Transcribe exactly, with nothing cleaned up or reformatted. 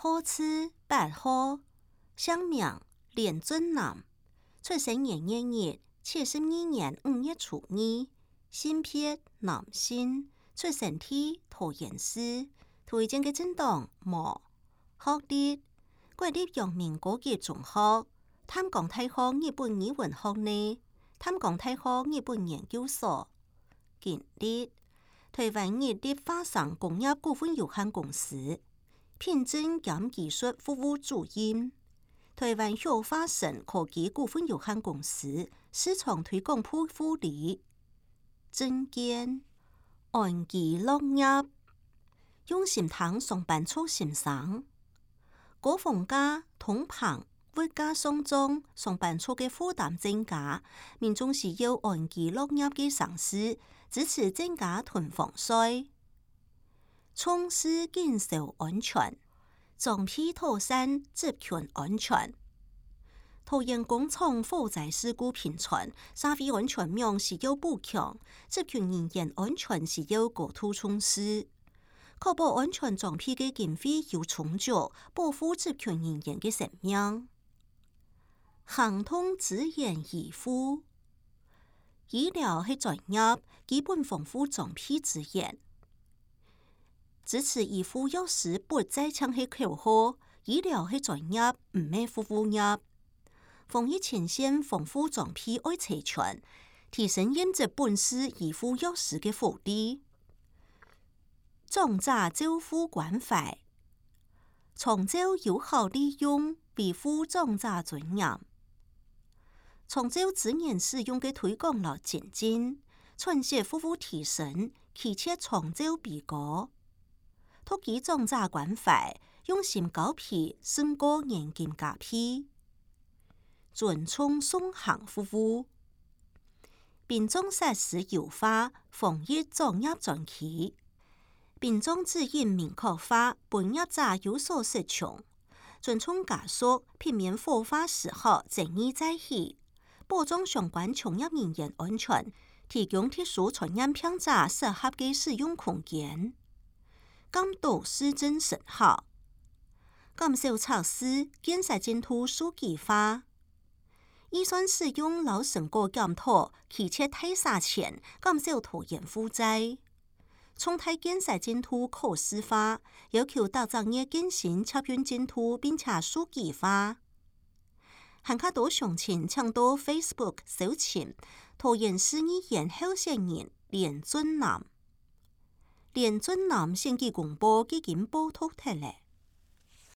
好字八號，姓名連俊南，出生年月日七十二年五月初二，性別男性，出生地桃園市，推薦嘅政黨無，學歷國立陽明高級中學，淡江大學日本語文學呢，淡江大學日本研究所，經歷台灣日立華商工業股份有限公司品質兼技術服務主任，台灣小化生科技股份有限公司市場推廣部副理，政見安基樂業，用心堂上班族先生，高房價通膨物價上漲，上班族嘅負擔增加，民眾需要安基樂業嘅上市，支持增加囤房稅。從事建設安全，裝批妥善集權安全。桃園工廠火災事故頻傳，社會安全網需要補強，集權人員安全需要高度重視。確保安全裝批嘅經費有充足，保護集權人員嘅生命。行通資源醫護，醫療係專業，基本豐富裝批資源。支持醫護有時不再搶係口號，醫療係專業，唔係服務業。防疫前線豐富裝批愛齊全，提升驗質本事醫護有時嘅福利。長者照護關懷，長照有效利用，維護長者尊嚴。長照資源使用嘅推廣落前進，全社服務提升，期切長照比高。托起長者關懷，用心交批勝過現金加批，尊重送行服務，並重實施優化防疫專業專區，並將指引明確化，本業者有所適從，尊重家屬避免火化時候爭議再起，保障相關從業人員安全，提供特殊傳染病者適合嘅使用空間。監督施政成效，減少測試檢測進度數據化，預算使用勞成果檢討，期切太撒錢，減少拖延負債。重大檢測進度可視化，要求大專業進行測驗進度並且數據化。韓卡多詳情請到 Facebook 搜尋桃園市議員候選人連俊南。連俊南選舉公報已經報導出來。